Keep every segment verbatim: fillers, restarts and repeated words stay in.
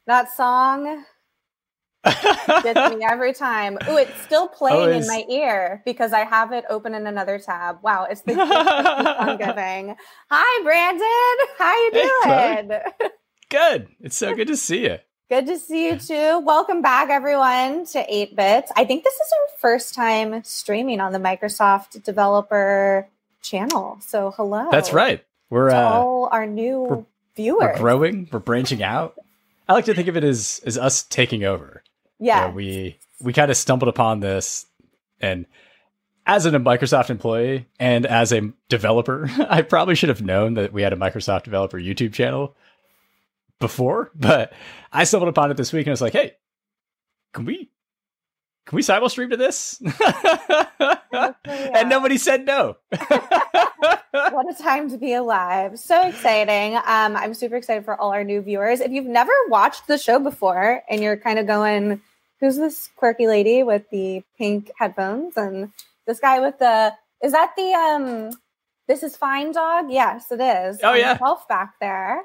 That song gets me every time. Ooh, it's still playing oh, it's... in my ear because I have it open in another tab. Wow, it's the gift that keeps on giving. Hi, Brandon. How you doing? Hey, good. It's so good to see you. Good to see you too. Welcome back, everyone, to eight bits. I think this is our first time streaming on the Microsoft developer channel. So hello. That's right. We're to uh, all our new we're, viewers. We're growing. We're branching out. I like to think of it as as us taking over. Yeah. You know, we we kind of stumbled upon this, and as a Microsoft employee and as a developer, I probably should have known that we had a Microsoft developer YouTube channel before, but I stumbled upon it this week and I was like, hey, can we can we simul stream to this? And nobody said no. What a time to be alive. So exciting. Um, I'm super excited for all our new viewers. If you've never watched the show before and you're kind of going, who's this quirky lady with the pink headphones and this guy with the, is that the, um, This Is Fine dog? Yes, it is. Oh, yeah. Myself back there.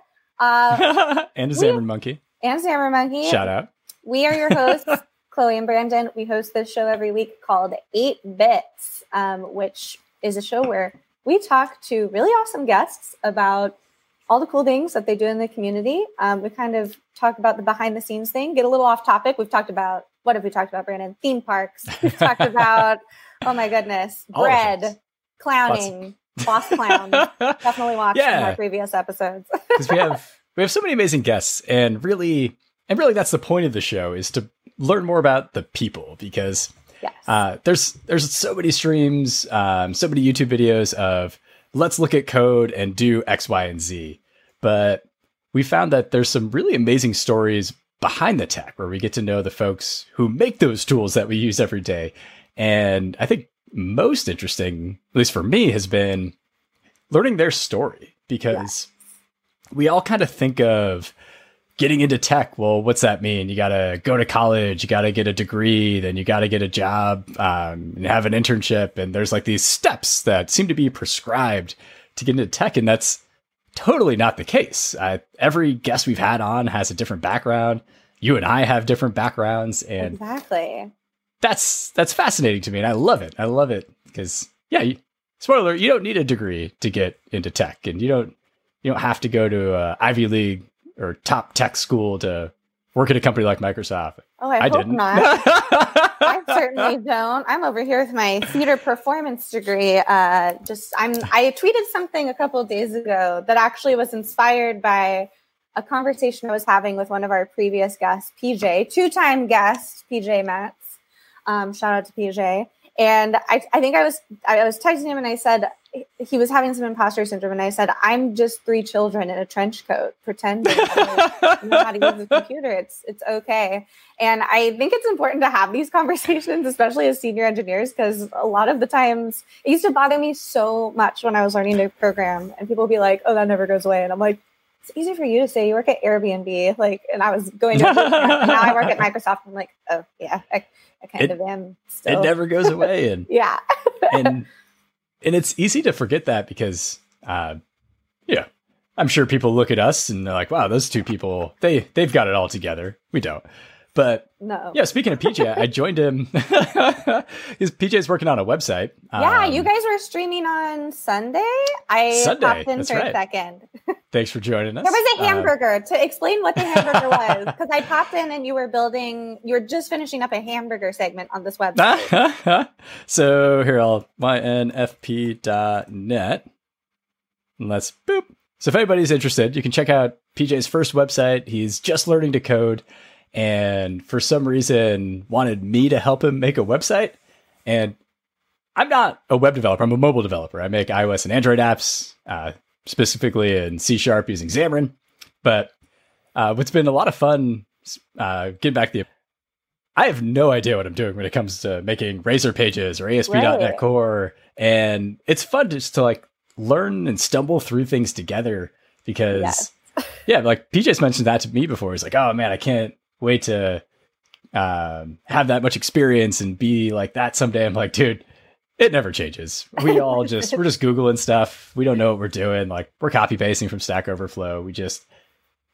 Uh, and a Xamarin Monkey. And Xamarin Monkey. Shout out. We are your hosts, Chloe and Brandon. We host this show every week called eight bits, um, which is a show where we talk to really awesome guests about all the cool things that they do in the community. Um, we kind of talk about the behind the scenes thing, get a little off topic. We've talked about, what have we talked about, Brandon? Theme parks. We've talked about, oh my goodness, bread, clowning, boss clown. Definitely watch yeah. our previous episodes. Because we have we have so many amazing guests, and really, and really, that's the point of the show, is to learn more about the people, because yes. uh, there's there's so many streams, um, so many YouTube videos of let's look at code and do X, Y, and Z. But we found that there's some really amazing stories behind the tech where we get to know the folks who make those tools that we use every day. And I think most interesting, at least for me, has been learning their story, because yeah. we all kind of think of getting into tech. Well, what's that mean? You got to go to college, you got to get a degree, then you got to get a job um, and have an internship. And there's like these steps that seem to be prescribed to get into tech. And that's totally not the case. Uh, every guest we've had on has a different background. You and I have different backgrounds. And exactly. That's that's fascinating to me, and I love it. I love it because, yeah, you, spoiler alert, you don't need a degree to get into tech, and you don't you don't have to go to a Ivy League or top tech school to work at a company like Microsoft. Oh, I, I hope didn't. Not. I certainly don't. I'm over here with my theater performance degree. Uh, just I'm. I tweeted something a couple of days ago that actually was inspired by a conversation I was having with one of our previous guests, P J, two-time guest, P J Metz. Um, shout out to P J. And I, I think I was, I was texting him and I said, he was having some imposter syndrome. And I said, I'm just three children in a trench coat pretending I know how to use the computer. It's, it's okay. And I think it's important to have these conversations, especially as senior engineers, because a lot of the times it used to bother me so much when I was learning to program, and people would be like, oh, that never goes away. And I'm like, it's easy for you to say you work at Airbnb. Like, and I was going to, and now I work at Microsoft. I'm like, oh yeah, I, I kind it, of am still. It never goes away. And yeah. and and it's easy to forget that because, uh, yeah, I'm sure people look at us and they're like, wow, those two people, they, they've got it all together. We don't. But no. Yeah, speaking of P J, I joined him. P J's working on a website. Yeah, um, you guys were streaming on Sunday. I Sunday, popped in that's for right. a second. Thanks for joining us. There was a hamburger. Uh, to explain what the hamburger was, because I popped in and you were building, you were just finishing up a hamburger segment on this website. So here, I'll Y N F P dot net. And let's boop. So if anybody's interested, you can check out P J's first website. He's just learning to code, and for some reason wanted me to help him make a website. And I'm not a web developer. I'm a mobile developer. I make iOS and Android apps, uh, specifically in C Sharp using Xamarin. But uh, what's been a lot of fun, uh, getting back to the, I have no idea what I'm doing when it comes to making Razor pages or A S P dot net Right. Core. And it's fun just to like learn and stumble through things together, because Yes. yeah, like P J's mentioned that to me before. He's like, oh man, I can't wait to um, have that much experience and be like that someday. I'm like, dude, it never changes. We all just, we're just Googling stuff. We don't know what we're doing. Like, we're copy pasting from Stack Overflow. We just,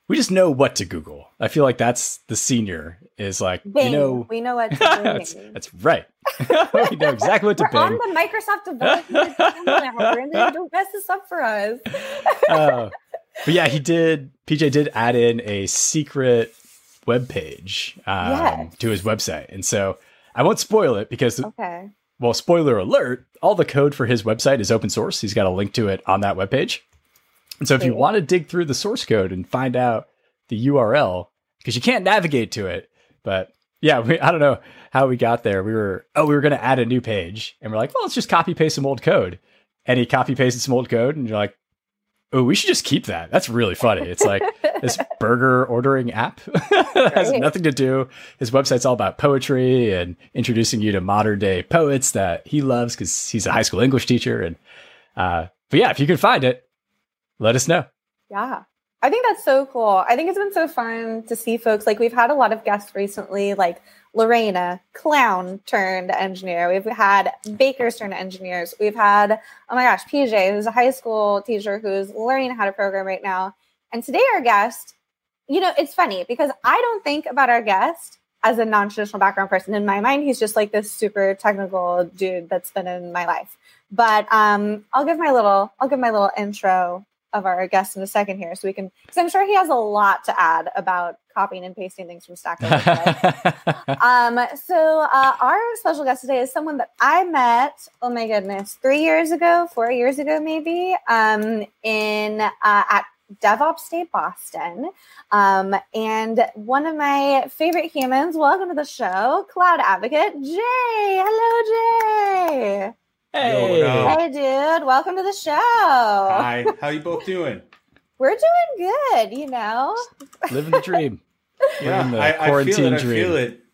we just know what to Google. I feel like that's the senior is like, Bing. you know, we know what to that's, Bing. that's right. We know exactly what to We're Bing. on the Microsoft development now. And they don't mess this up for us. uh, but yeah, he did. P J did add in a secret web page um, Yes. to his website, and so I won't spoil it because, Okay. well, spoiler alert: all the code for his website is open source. He's got a link to it on that webpage. And so, if you Great. want to dig through the source code and find out the U R L, because you can't navigate to it, but yeah, we, I don't know how we got there. We were oh, we were going to add a new page, and we're like, well, let's just copy paste some old code. And he copy pasted some old code, and you're like, oh, we should just keep that. That's really funny. It's like this burger ordering app that has Right. nothing to do. His website's all about poetry and introducing you to modern day poets that he loves because he's a high school English teacher. And uh, but yeah, if you can find it, let us know. Yeah. I think that's so cool. I think it's been so fun to see folks. Like, we've had a lot of guests recently, like Lorena, clown turned engineer. We've had bakers turned engineers. We've had, oh my gosh, P J, who's a high school teacher who's learning how to program right now. And today our guest, you know, it's funny because I don't think about our guest as a non-traditional background person. In my mind, he's just like this super technical dude that's been in my life. But um, I'll give my little, I'll give my little intro of our guest in a second here, so we can, because I'm sure he has a lot to add about copying and pasting things from Stack Overflow. um, so uh, our special guest today is someone that I met, oh my goodness, three years ago, four years ago maybe, um, in uh, at DevOps Day Boston. Um, and one of my favorite humans, welcome to the show, Cloud Advocate, Jay. Hello, Jay. Hey, Yo, what up? Hey, dude. Welcome to the show. Hi, how you both doing? We're doing good, you know? living the dream. Yeah, Living the I, I feel quarantine it. I dream. feel it.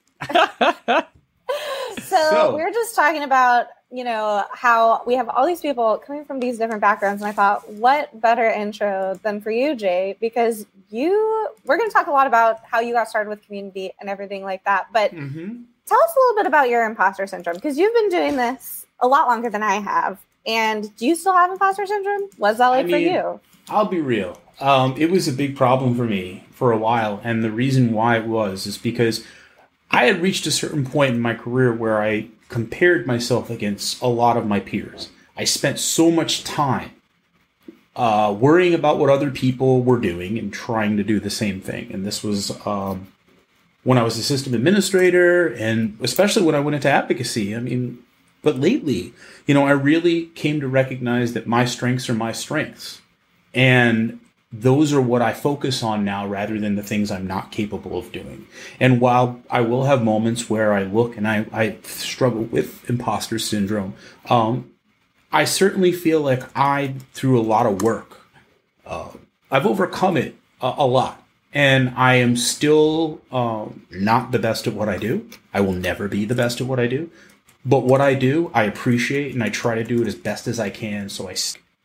So, So- we were just talking about, you know, how we have all these people coming from these different backgrounds. And I thought, what better intro than for you, Jay? Because you, we're going to talk a lot about how you got started with community and everything like that. But hmm tell us a little bit about your imposter syndrome, because you've been doing this a lot longer than I have. And do you still have imposter syndrome? What's that like I for mean, you? I'll be real. Um, it was a big problem for me for a while, and the reason why it was is because I had reached a certain point in my career where I compared myself against a lot of my peers. I spent so much time uh, worrying about what other people were doing and trying to do the same thing. And this was um, when I was a system administrator, and especially when I went into advocacy. I mean, but lately, you know, I really came to recognize that my strengths are my strengths. And those are what I focus on now rather than the things I'm not capable of doing. And while I will have moments where I look and I, I struggle with imposter syndrome, um, I certainly feel like I, through a lot of work, uh, I've overcome it a, a lot. And I am still um, not the best at what I do. I will never be the best at what I do. But what I do, I appreciate, and I try to do it as best as I can. So I.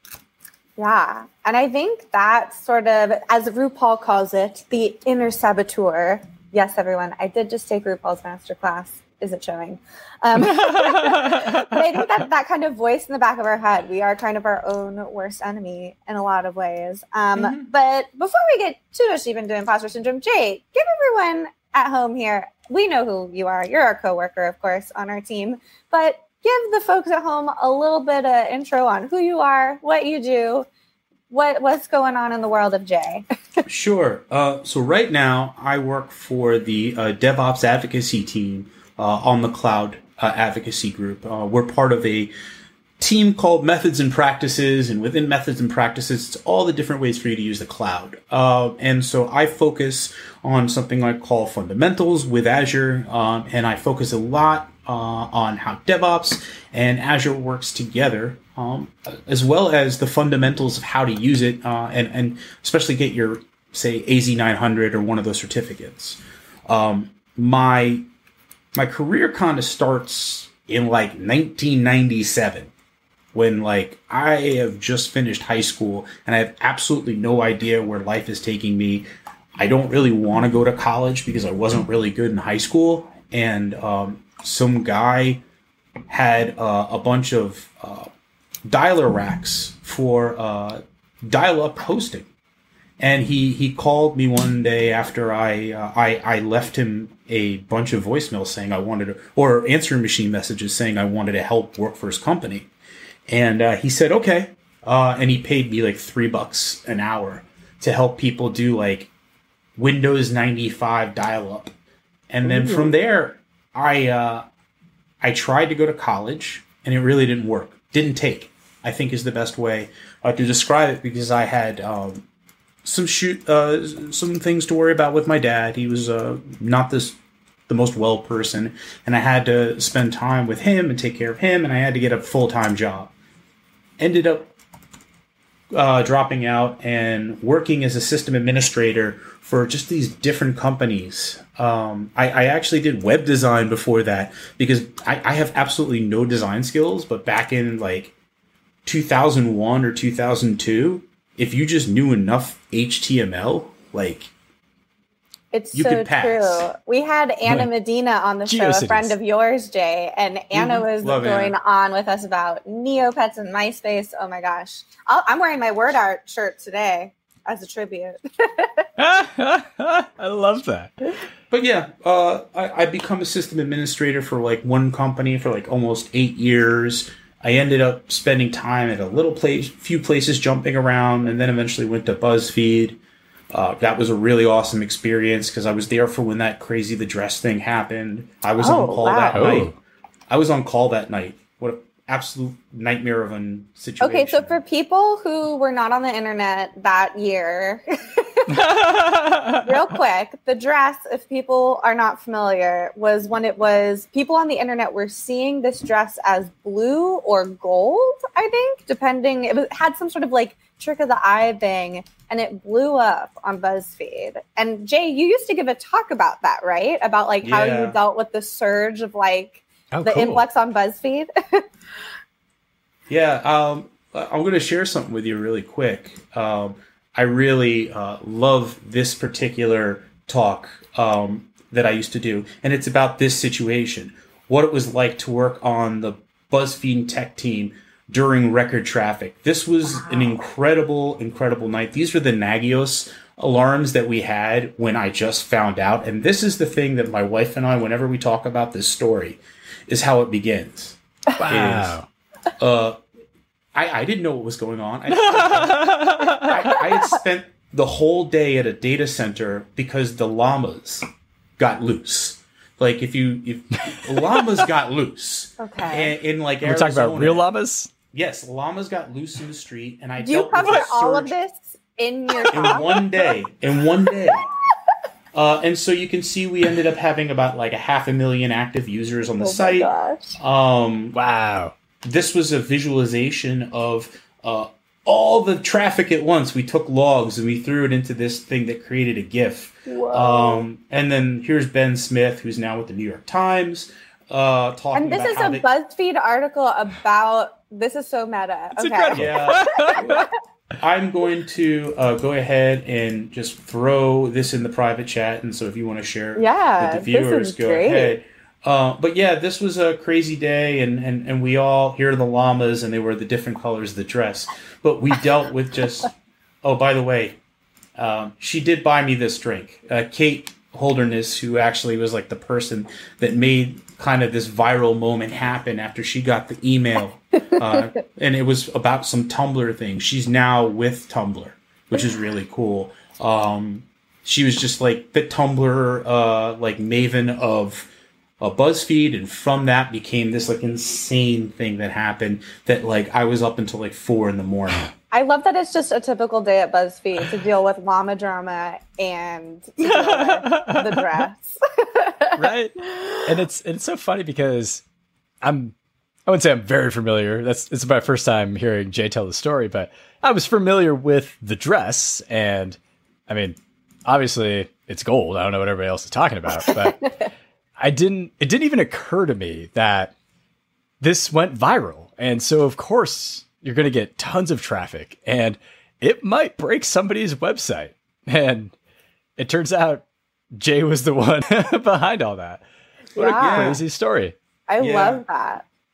Yeah. And I think that sort of, as RuPaul calls it, the inner saboteur. Yes, everyone, I did just take RuPaul's masterclass. Is it showing? Um, but I think that that kind of voice in the back of our head, we are kind of our own worst enemy in a lot of ways. Um, Mm-hmm. But before we get too much deep into imposter syndrome, Jay, give everyone at home here, we know who you are. You're our coworker, of course, on our team. But give the folks at home a little bit of intro on who you are, what you do, what what's going on in the world of Jay. Sure. Uh, so right now, I work for the uh, DevOps advocacy team uh, on the Cloud uh, Advocacy Group. Uh, we're part of a team called Methods and Practices, and within Methods and Practices, it's all the different ways for you to use the cloud. Uh, and so I focus on something I call fundamentals with Azure, um, and I focus a lot uh, on how DevOps and Azure works together, um, as well as the fundamentals of how to use it, uh, and, and especially get your, say, A Z nine hundred or one of those certificates. Um, my my career kind of starts in like nineteen ninety-seven. When like I have just finished high school and I have absolutely no idea where life is taking me. I don't really want to go to college because I wasn't really good in high school. And um, some guy had uh, a bunch of uh, dialer racks for uh, dial-up hosting. And he, he called me one day after I, uh, I I left him a bunch of voicemails saying I wanted to, or answering machine messages saying I wanted to help work for his company. And uh, he said, okay. Uh, and he paid me like three bucks an hour to help people do like Windows ninety-five dial-up. And then Ooh. From there, I uh, I tried to go to college, and it really didn't work. Didn't take, I think is the best way uh, to describe it, because I had um, some shoot uh, some things to worry about with my dad. He was uh, not this the most well person, and I had to spend time with him and take care of him, and I had to get a full-time job. Ended up uh, dropping out and working as a system administrator for just these different companies. Um, I, I actually did web design before that, because I, I have absolutely no design skills, but back in like two thousand one or two thousand two, if you just knew enough H T M L, like it's you so could pass. True. We had Anna right. Medina on the show, GeoCities. A friend of yours, Jay, and Anna mm-hmm. was Love going Anna. on with us about Neopets and MySpace. Oh my gosh. I'll, I'm wearing my word art shirt today as a tribute. I love that. But yeah, uh, I, I become a system administrator for like one company for like almost eight years. I ended up spending time at a little place, few places jumping around, and then eventually went to BuzzFeed. Uh, that was a really awesome experience because I was there for when that Crazy the Dress thing happened. I was oh, on call wow. that oh. night. I was on call that night. What an absolute nightmare of a situation. Okay, so for people who were not on the internet that year, real quick, the dress, if people are not familiar, was when it was people on the internet were seeing this dress as blue or gold, I think, depending. It was, had some sort of like trick of the eye thing, and it blew up on BuzzFeed. And Jay, you used to give a talk about that, right? About like how yeah. you dealt with the surge of like oh, the cool. influx on BuzzFeed. Yeah, um, I'm going to share something with you really quick. Um, I really uh, love this particular talk um, that I used to do, and it's about this situation, what it was like to work on the BuzzFeed tech team during record traffic. This was wow. an incredible, incredible night. These were the Nagios alarms that we had when I just found out, and this is the thing that my wife and I, whenever we talk about this story, is how it begins. Wow. Is, uh, I, I didn't know what was going on. I, I, I had spent the whole day at a data center because the llamas got loose. Like if you, if llamas got loose. Okay. In, in like We're Arizona, talking about real llamas? Yes, llamas got loose in the street, and I Do you dealt with cover a all of surge this in your in talk? one day. In one day. Uh, and so you can see we ended up having about like a half a million active users on the oh site. My gosh. Um, wow. This was a visualization of uh, all the traffic at once. We took logs and we threw it into this thing that created a GIF. Whoa. Um, and then here's Ben Smith, who's now with the New York Times, uh, talking And this about is how a they- BuzzFeed article about. This is so meta. It's okay. incredible. Yeah. I'm going to uh, go ahead and just throw this in the private chat. And so if you want to share yeah, with the viewers, go great. ahead. Uh, but yeah, this was a crazy day, and, and, and we all, here are the llamas, and they were the different colors of the dress. But we dealt with just, oh, by the way, um, she did buy me this drink. Uh, Kate Holderness, who actually was like the person that made kind of this viral moment happen after she got the email. Uh, and it was about some Tumblr thing. She's now with Tumblr, which is really cool. Um, she was just like the Tumblr, uh, like maven of a BuzzFeed, and from that became this like insane thing that happened that like I was up until like four in the morning. I love that it's just a typical day at BuzzFeed to deal with llama drama and to deal with the dress. Right. And it's it's so funny because I'm I wouldn't say I'm very familiar. That's it's my first time hearing Jay tell the story, but I was familiar with the dress, and I mean, obviously it's gold. I don't know what everybody else is talking about, but I didn't, it didn't even occur to me that this went viral. And so of course you're going to get tons of traffic, and it might break somebody's website. And it turns out Jay was the one behind all that. What Yeah. a crazy story. I Yeah. love that.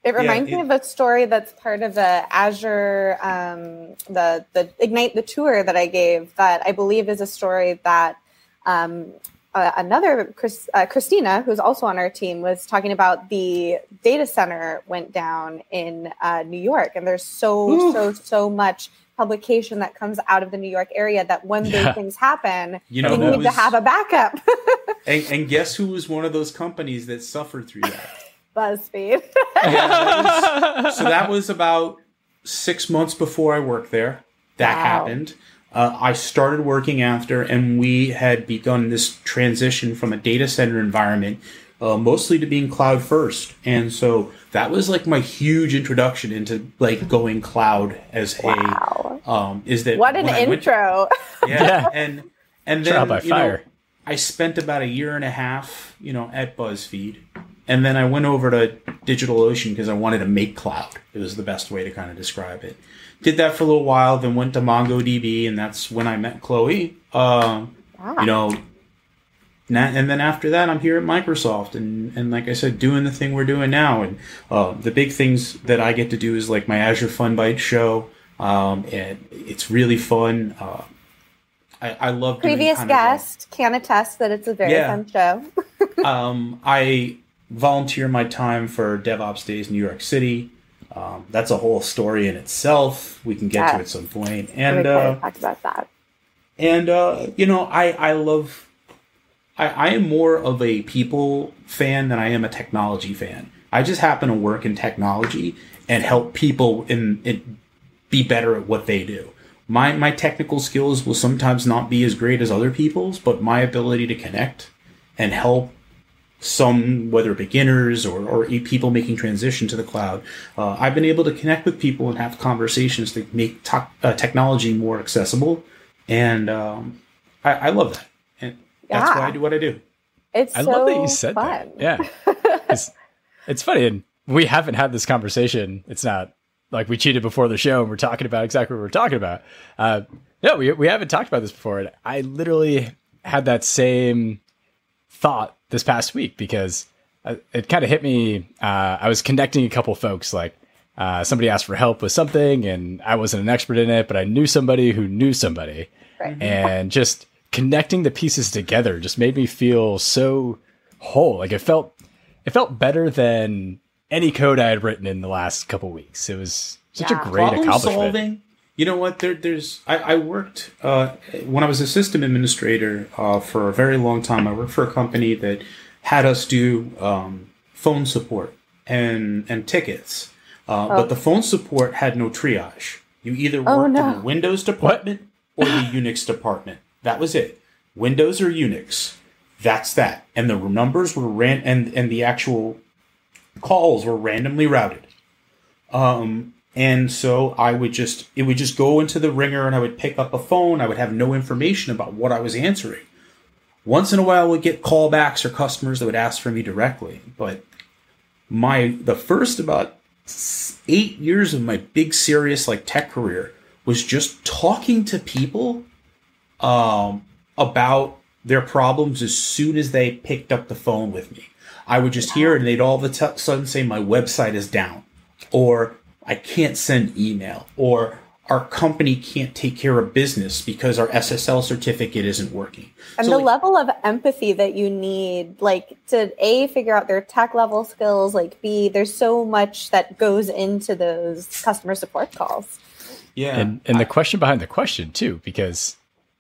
It reminds yeah, it, me of a story that's part of the Azure, um, the the Ignite the tour that I gave. That I believe is a story that um, uh, another Chris, uh, Christina, who's also on our team, was talking about. The data center went down in uh, New York, and there's so Ooh. so so much publication that comes out of the New York area that when yeah. those things happen, you know, you need was, to have a backup. and, and guess who was one of those companies that suffered through that? BuzzFeed. yeah, that was, so that was about six months before I worked there. That wow. happened. Uh, I started working after, and we had begun this transition from a data center environment uh, mostly to being cloud first. And so that was like my huge introduction into like going cloud as wow. a, um, is that what an intro. Went, yeah, yeah. And, and then, Trial by you fire. know, I spent about a year and a half, you know, at BuzzFeed. And then I went over to DigitalOcean because I wanted to make cloud. It was the best way to kind of describe it. Did that for a little while, then went to MongoDB, and that's when I met Chloe. Um, wow. You know, and then after that, I'm here at Microsoft, and, and like I said, doing the thing we're doing now. And uh, the big things that I get to do is like my Azure Fun Bite show, um, and it's really fun. Uh, I, I love doing previous kind guest of, can attest that it's a very yeah. fun show. um, I volunteer my time for DevOps Days New York City. Um, that's a whole story in itself. We can get yeah. to at some point. And uh, talk about that. And uh, you know, I I love. I, I am more of a people fan than I am a technology fan. I just happen to work in technology and help people in, in be better at what they do. My my technical skills will sometimes not be as great as other people's, but my ability to connect and help some, whether beginners or, or people making transition to the cloud, uh, I've been able to connect with people and have conversations to make to- uh, technology more accessible. And um, I, I love that. And that's yeah. why I do what I do. It's I so love that you said fun. that. Yeah. it's, it's funny. And we haven't had this conversation. It's not like we cheated before the show and we're talking about exactly what we're talking about. Uh, no, we, we haven't talked about this before. And I literally had that same thought this past week because it kind of hit me. Uh, I was connecting a couple folks, like uh, somebody asked for help with something and I wasn't an expert in it, but I knew somebody who knew somebody. Right. And just connecting the pieces together just made me feel so whole. Like it felt, it felt better than any code I had written in the last couple weeks. It was such yeah. a great Problem accomplishment. Solving. You know what? There, there's. I, I worked uh, when I was a system administrator uh, for a very long time. I worked for a company that had us do um, phone support and and tickets, uh, oh. but the phone support had no triage. You either worked oh, no. in the Windows department what? or the Unix department. That was it. Windows or Unix. That's that. And the numbers were ran and and the actual calls were randomly routed. Um. And so I would just, it would just go into the ringer and I would pick up a phone. I would have no information about what I was answering. Once in a while, I would get callbacks or customers that would ask for me directly. But my, the first about eight years of my big, serious, like tech career was just talking to people, um, about their problems as soon as they picked up the phone with me. I would just hear it and they'd all of a t- sudden say, my website is down, or I can't send email, or our company can't take care of business because our S S L certificate isn't working. And so the like, level of empathy that you need, like to A, figure out their tech level skills, like B, there's so much that goes into those customer support calls. Yeah. And, and the question behind the question too, because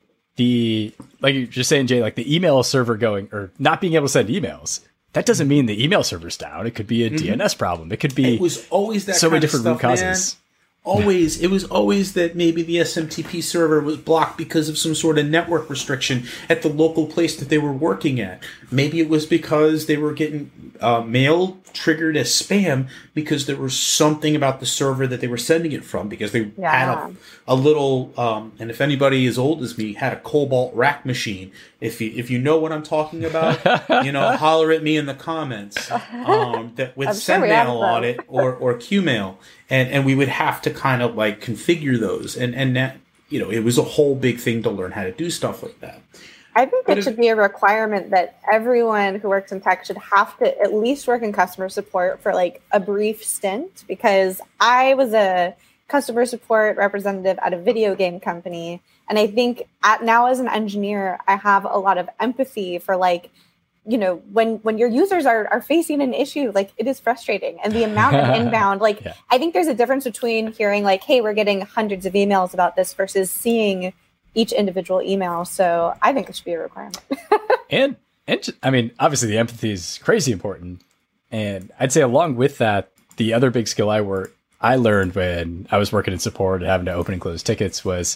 the, like you're just saying, Jay, like the email server going or not being able to send emails, that doesn't mean the email server's down. It could be a mm-hmm. D N S problem. It could be it was always that so kind many different of root stuff, causes. Man. Always, it was always that maybe the S M T P server was blocked because of some sort of network restriction at the local place that they were working at. Maybe it was because they were getting uh, mail triggered as spam because there was something about the server that they were sending it from, because they yeah. had a, a little, um, and if anybody as old as me had a Cobalt rack machine, if you if you know what I'm talking about, you know, holler at me in the comments, um, that with SendMail sure on it or or Qmail. And and we would have to kind of like configure those. And, and that, you know, it was a whole big thing to learn how to do stuff like that. I think But it if- should be a requirement that everyone who works in tech should have to at least work in customer support for like a brief stint, because I was a customer support representative at a video game company. And I think at, now as an engineer, I have a lot of empathy for like, you know, when, when your users are, are facing an issue, like it is frustrating. And the amount of inbound, like, Yeah. I think there's a difference between hearing like, hey, we're getting hundreds of emails about this versus seeing each individual email. So I think it should be a requirement. And, and ju- I mean, obviously the empathy is crazy important. And I'd say along with that, the other big skill I work, I learned when I was working in support and having to open and close tickets was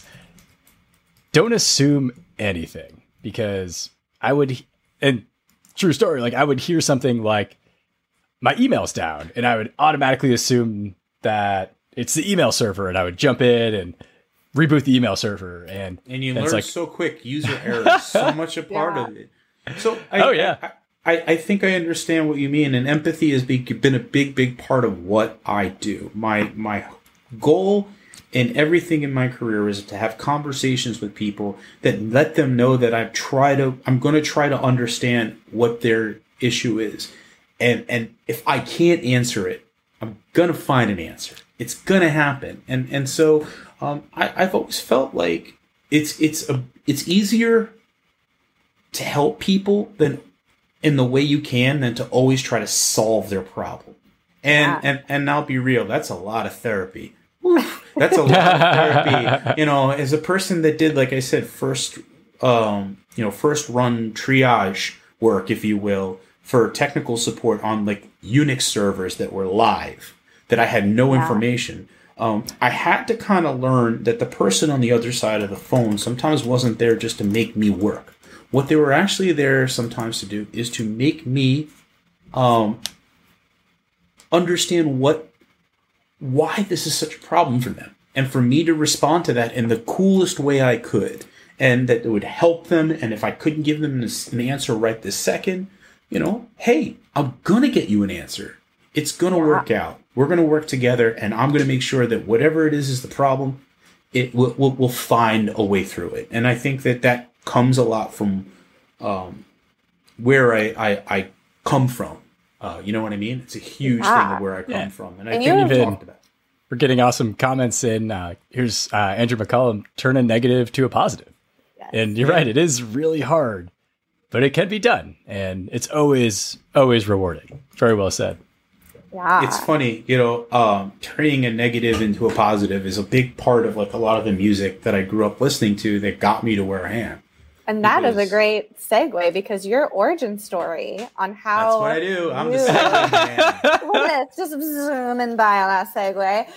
don't assume anything, because I would, and true story, like I would hear something like my email's down and I would automatically assume that it's the email server, and I would jump in and reboot the email server. And, And you then learn it's like, so quick. User error is so much a part Yeah. of it. So I, Oh, yeah. I, I, I think I understand what you mean, and empathy has be, been a big, big part of what I do. My my goal in everything in my career is to have conversations with people that let them know that I've tried to. I'm going to try to understand what their issue is, and and if I can't answer it, I'm going to find an answer. It's going to happen, and and so um, I, I've always felt like it's it's a it's easier to help people than in the way you can than to always try to solve their problem. And Yeah. and and I'll be real, that's a lot of therapy. Oof, that's a lot of therapy. You know, as a person that did, like I said, first um, you know, first run triage work, if you will, for technical support on like Unix servers that were live, that I had no Yeah. information. Um, I had to kind of learn that the person on the other side of the phone sometimes wasn't there just to make me work. What they were actually there sometimes to do is to make me um, understand what, why this is such a problem for them, and for me to respond to that in the coolest way I could, and that it would help them. And if I couldn't give them this, an answer right this second, you know, hey, I'm gonna get you an answer. It's gonna Yeah. work out. We're gonna work together, and I'm gonna make sure that whatever it is is the problem, it will we'll, we'll find a way through it. And I think that that comes a lot from um, where I, I I come from. Uh, you know what I mean? It's a huge Yeah. thing of where I come Yeah. from, and I And think you- we've Even- talked about it. we're getting awesome comments in. Uh, here's uh, Andrew McCullum, turn a negative to a positive. Yes. And you're right, it is really hard, but it can be done. And it's always, always rewarding. Very well said. Yeah. It's funny, you know, um, turning a negative into a positive is a big part of like a lot of the music that I grew up listening to that got me to where I am. And that is a because- great segue, because your origin story on how That's what I do. I'm the you- segue man. Let's just zooming by on that segue.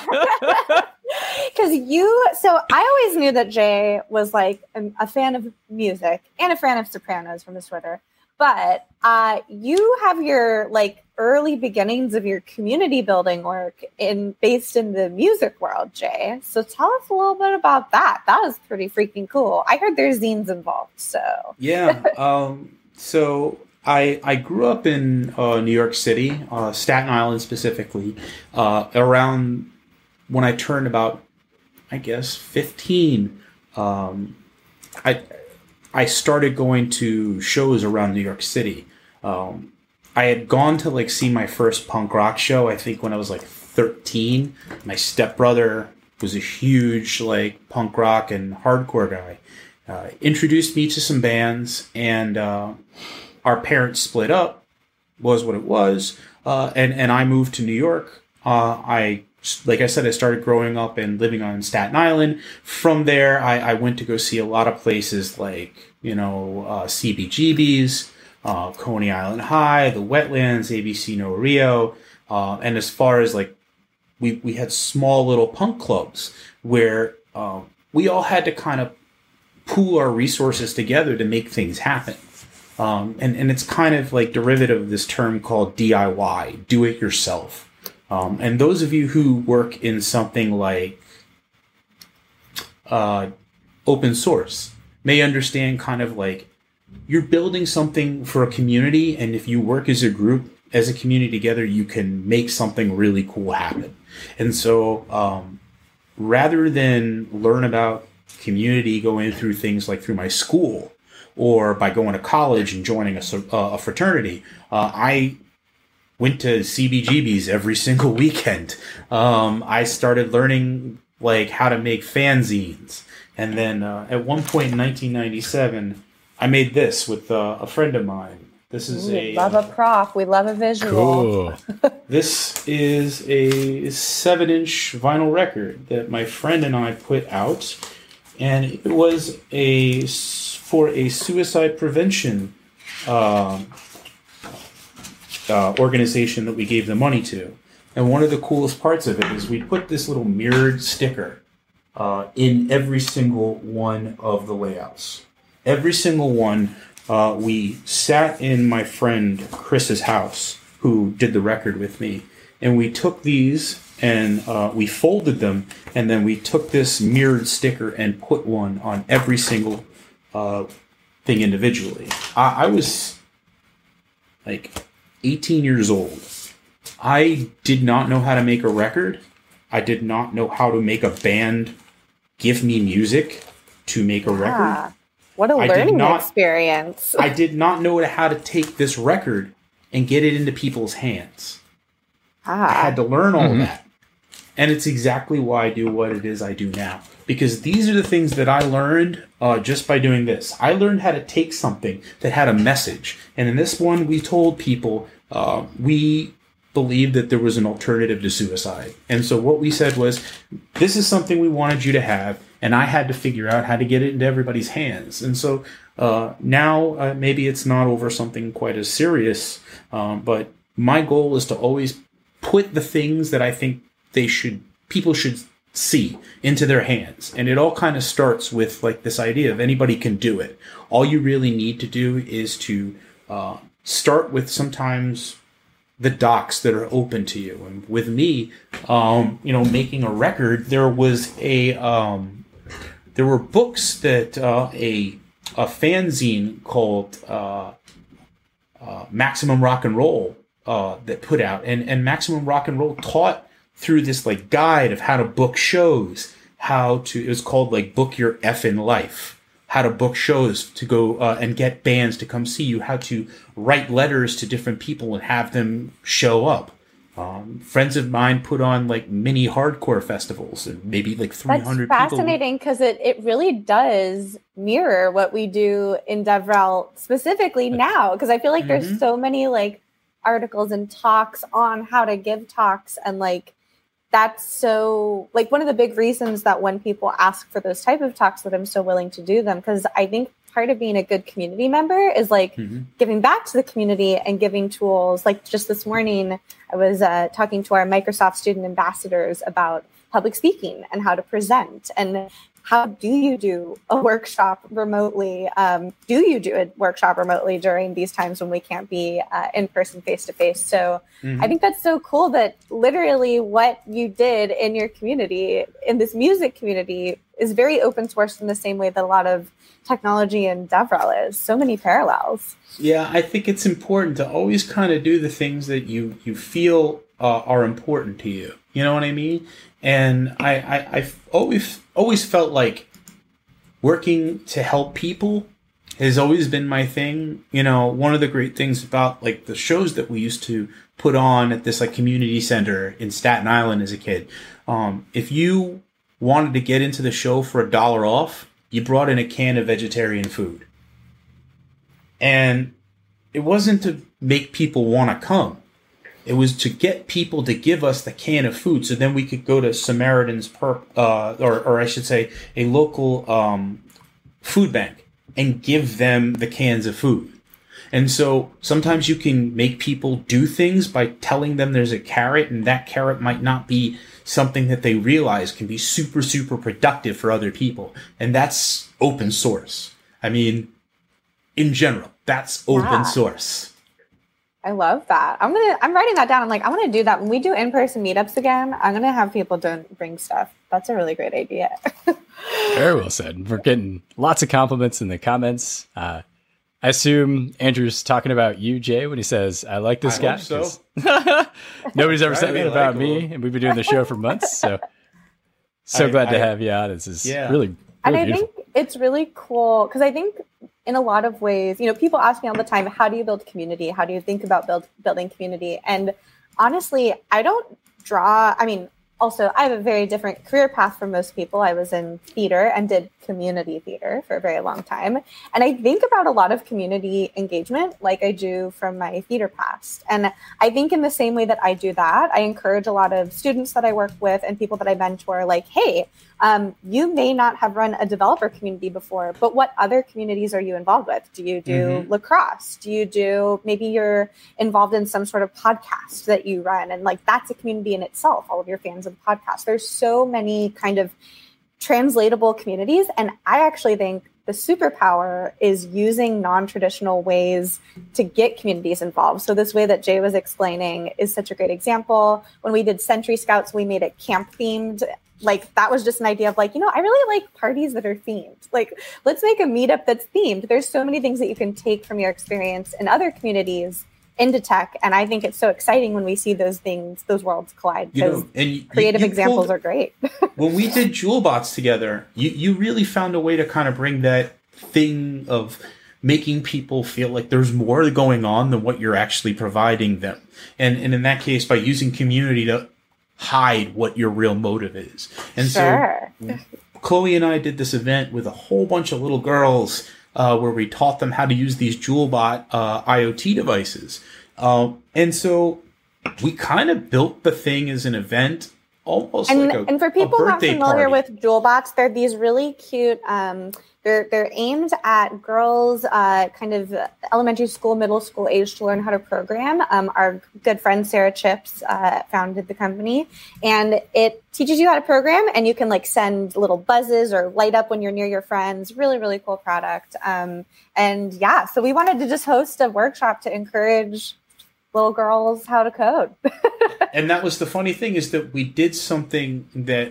Because you, so I always knew that Jay was like a, a fan of music and a fan of Sopranos from his Twitter. But uh, you have your like early beginnings of your community building work in based in the music world, Jay. So tell us a little bit about that. That is pretty freaking cool. I heard there's zines involved. So Yeah. Um, so I I grew up in uh, New York City, uh, Staten Island specifically, uh, around when I turned about, I guess, fifteen. Um, I I started going to shows around New York City. Um, I had gone to like see my first punk rock show, I think, when I was like thirteen. My stepbrother was a huge like punk rock and hardcore guy. Uh, introduced me to some bands, and uh, our parents split up, was what it was, uh, and and I moved to New York. Uh, I, like I said, I started growing up and living on Staten Island. From there, I, I went to go see a lot of places like, you know, uh, C B G B's, uh, Coney Island High, the Wetlands, A B C No Rio, uh, and as far as like, we we had small little punk clubs where um, we all had to kind of pool our resources together to make things happen. Um, and, and it's kind of like derivative of this term called D I Y, do it yourself. Um, and those of you who work in something like uh, open source may understand kind of like you're building something for a community, and if you work as a group, as a community together, you can make something really cool happen. And so um, rather than learn about community going through things like through my school, or by going to college and joining a, uh, a fraternity. Uh, I went to C B G B's every single weekend. Um, I started learning like how to make fanzines. And then uh, at one point in nineteen ninety-seven, I made this with uh, a friend of mine. This is Ooh, a love a prop. We love a visual. Cool. This is a seven-inch vinyl record that my friend and I put out, and it was a for a suicide prevention uh, uh, organization that we gave the money to. And one of the coolest parts of it is we put this little mirrored sticker uh, in every single one of the layouts. Every single one. Uh, we sat in my friend Chris's house, who did the record with me, and we took these and uh, we folded them, and then we took this mirrored sticker and put one on every single uh, thing individually. I, I was like eighteen years old. I did not know how to make a record. I did not know how to make a band give me music to make a record. Ah. What a I learning not, experience. I did not know how to take this record and get it into people's hands. Ah. I had to learn all Mm-hmm. of that. And it's exactly why I do what it is I do now. Because these are the things that I learned uh, just by doing this. I learned how to take something that had a message. And in this one, we told people uh, we believed that there was an alternative to suicide. And so what we said was, this is something we wanted you to have. And I had to figure out how to get it into everybody's hands. And so uh, now uh, maybe it's not over something quite as serious, um, but my goal is to always put the things that I think they should, people should see into their hands. And it all kind of starts with like this idea of anybody can do it. All you really need to do is to uh, start with sometimes the docs that are open to you. And with me, um, you know, making a record, there was a, um, there were books that uh, a a fanzine called uh, uh, Maximum Rock and Roll uh, that put out, and and Maximum Rock and Roll taught through this like guide of how to book shows, how to it was called like Book Your Effin' Life, how to book shows to go uh, and get bands to come see you, how to write letters to different people and have them show up. Um, friends of mine put on like mini hardcore festivals and maybe like three hundred That's people. fascinating because it, it really does mirror what we do in DevRel specifically now. Because I feel like Mm-hmm. there's so many like articles and talks on how to give talks. And like, that's so like one of the big reasons that when people ask for those type of talks that I'm so willing to do them. Because I think part of being a good community member is like Mm-hmm. giving back to the community and giving tools. Like just this morning, I was uh, talking to our Microsoft student ambassadors about public speaking and how to present and how do you do a workshop remotely? Um, do you do a workshop remotely during these times when we can't be uh, in person, face to face? So Mm-hmm. I think that's so cool that literally what you did in your community, in this music community, is very open source in the same way that a lot of technology and DevRel is. So many parallels. Yeah, I think it's important to always kind of do the things that you you feel uh, are important to you. You know what I mean? And I, I I've always always felt like working to help people has always been my thing. You know, one of the great things about like the shows that we used to put on at this like community center in Staten Island as a kid, um, if you wanted to get into the show for a dollar off, you brought in a can of vegetarian food. And it wasn't to make people want to come. It was to get people to give us the can of food so then we could go to Samaritan's, per, uh, or, or I should say, a local um, food bank and give them the cans of food. And so sometimes you can make people do things by telling them there's a carrot, and that carrot might not be something that they realize can be super, super productive for other people. And that's open source. I mean, in general, that's open Yeah. source. I love that. I'm gonna. I'm writing that down. I'm like, I'm gonna do that when we do in-person meetups again. I'm gonna have people don't bring stuff. That's a really great idea. Very well said. We're getting lots of compliments in the comments. Uh, I assume Andrew's talking about you, Jay, when he says, "I like this I guy." hope so. 'cause Nobody's ever said Very that about likable. me, and we've been doing the show for months. So, so I- glad to I- have you on. This is Yeah. really, really And I beautiful. think it's really cool because I think in a lot of ways, you know, people ask me all the time, how do you build community? How do you think about build, building community? And honestly, I don't draw, I mean, also, I have a very different career path from most people. I was in theater and did community theater for a very long time. And I think about a lot of community engagement like I do from my theater past. And I think in the same way that I do that, I encourage a lot of students that I work with and people that I mentor, like, hey, um, you may not have run a developer community before, but what other communities are you involved with? Do you do mm-hmm. lacrosse? Do you do, maybe you're involved in some sort of podcast that you run? And like, that's a community in itself, all of your fans of the podcast. There's so many kind of translatable communities. And I actually think the superpower is using non-traditional ways to get communities involved. So this way that Jay was explaining is such a great example. When we did Century Scouts, we made it camp themed. Like, that was just an idea of like, you know, I really like parties that are themed. Like, let's make a meetup that's themed. There's so many things that you can take from your experience in other communities into tech. And I think it's so exciting when we see those things, those worlds collide. You know, and you, creative you, you examples pulled, are great. When we did JewelBots together, you, you really found a way to kind of bring that thing of making people feel like there's more going on than what you're actually providing them. And, and in that case, by using community to hide what your real motive is. And sure. so Chloe and I did this event with a whole bunch of little girls uh, where we taught them how to use these JewelBot uh, IoT devices. Uh, and so we kind of built the thing as an event, almost and, like a And for people not familiar party. with JewelBots, they're these really cute... Um, They're, they're aimed at girls, uh, kind of elementary school, middle school age to learn how to program. Um, our good friend Sarah Chips uh, founded the company, and it teaches you how to program, and you can like send little buzzes or light up when you're near your friends. Really, really cool product. Um, and yeah, so we wanted to just host a workshop to encourage little girls how to code. And that was the funny thing, is that we did something that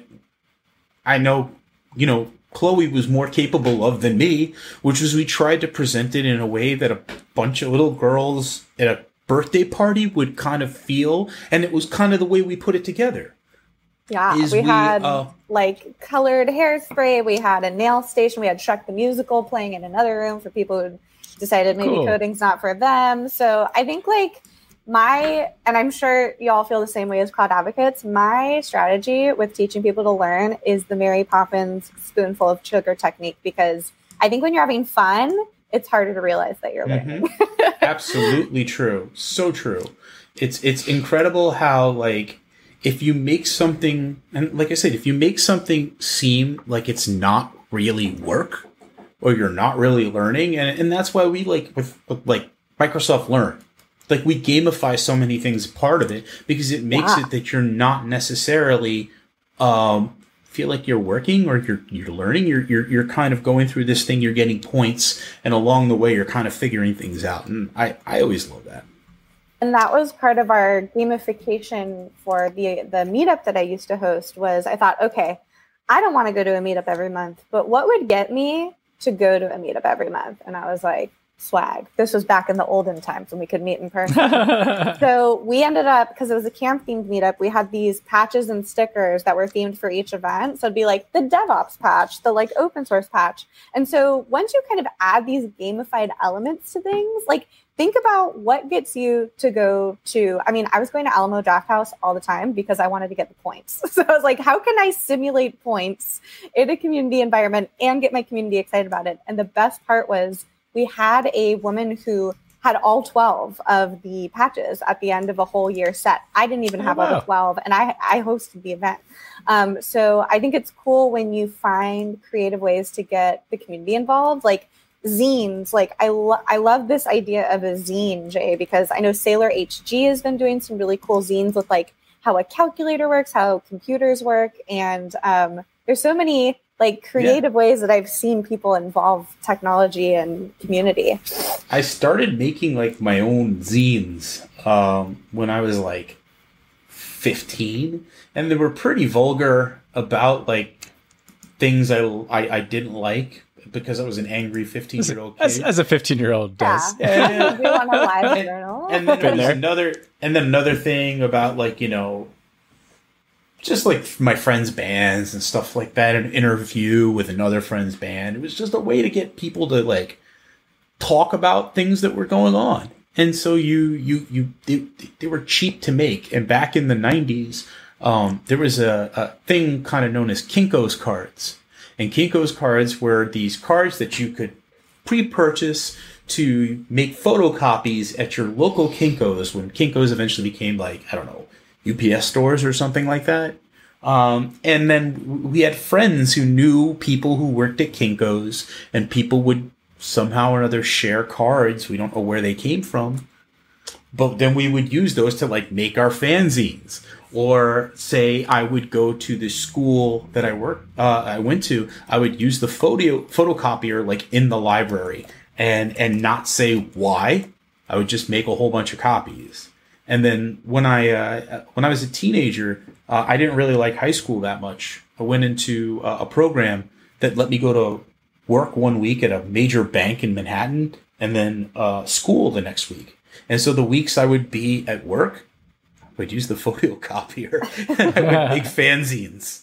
I know, you know, Chloe was more capable of than me, which was we tried to present it in a way that a bunch of little girls at a birthday party would kind of feel. And it was kind of the way we put it together. Yeah, we, we had uh, like colored hairspray. We had a nail station. We had Shrek the Musical playing in another room for people who decided maybe cool. coding's not for them. So I think like my, and I'm sure y'all feel the same way as cloud advocates, my strategy with teaching people to learn is the Mary Poppins spoonful of sugar technique, because I think when you're having fun, it's harder to realize that you're learning. Mm-hmm. Absolutely true. So true. It's, it's incredible how like, if you make something, and like I said, if you make something seem like it's not really work, or you're not really learning, and, and that's why we like with, with like Microsoft Learn, like we gamify so many things part of it, because it makes yeah. it that you're not necessarily um, feel like you're working or you're you're learning. You're you're you're kind of going through this thing. You're getting points, and along the way, you're kind of figuring things out. And I, I always love that. And that was part of our gamification for the the meetup that I used to host. Was I thought, okay, I don't want to go to a meetup every month, but what would get me to go to a meetup every month? And I was like, swag. This was back in the olden times when we could meet in person. So we ended up, because it was a camp themed meetup, we had these patches and stickers that were themed for each event. So it'd be like the DevOps patch, the like open source patch. And so once you kind of add these gamified elements to things, like think about what gets you to go to, I mean, I was going to Alamo Drafthouse all the time because I wanted to get the points. So I was like, how can I simulate points in a community environment and get my community excited about it? And the best part was, we had a woman who had all twelve of the patches at the end of a whole year set. I didn't even have oh, wow. all the twelve, and I, I hosted the event. Um, so I think it's cool when you find creative ways to get the community involved, like zines. Like I, lo- I love this idea of a zine, Jay, because I know Sailor H G has been doing some really cool zines with like how a calculator works, how computers work, and um, there's so many like creative yeah. ways that I've seen people involve technology and community. I started making like my own zines um, when I was like fifteen, and they were pretty vulgar about like things I, I, I didn't like because I was an angry fifteen year old kid. As, as a fifteen year old does. Yeah. yeah. We want a live journal. And then there was another, and then another thing about like, you know, just like my friends' bands and stuff like that, an interview with another friend's band. It was just a way to get people to like talk about things that were going on. And so you, you, you, they, they were cheap to make. And back in the nineties, um, there was a, a thing kind of known as Kinko's cards. And Kinko's cards were these cards that you could pre-purchase to make photocopies at your local Kinko's, when Kinko's eventually became like, I don't know, U P S stores or something like that. Um, and then we had friends who knew people who worked at Kinko's, and people would somehow or another share cards. We don't know where they came from, but then we would use those to like make our fanzines. Or say I would go to the school that I work, uh, I went to, I would use the photo photocopier like in the library and, and not say why. I would just make a whole bunch of copies. And then when I, uh, when I was a teenager, uh, I didn't really like high school that much. I went into uh, a program that let me go to work one week at a major bank in Manhattan and then uh, school the next week. And so the weeks I would be at work, would use the photocopier and I would make fanzines.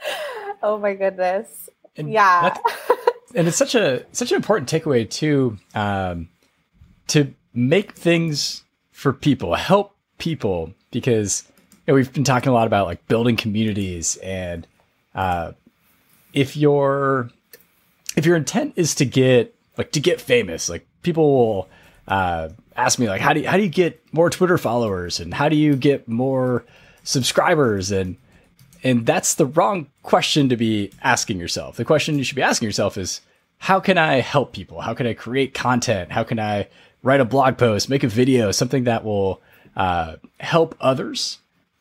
Oh my goodness. And yeah. And it's such a such an important takeaway too, um, to make things for people, help people, because you know, we've been talking a lot about like building communities, and uh, if your if your intent is to get like to get famous, like people will uh, ask me like, how do you, how do you get more Twitter followers, and how do you get more subscribers? And, and that's the wrong question to be asking yourself. The question you should be asking yourself is, how can I help people? How can I create content? How can I write a blog post, make a video, something that will uh, help others?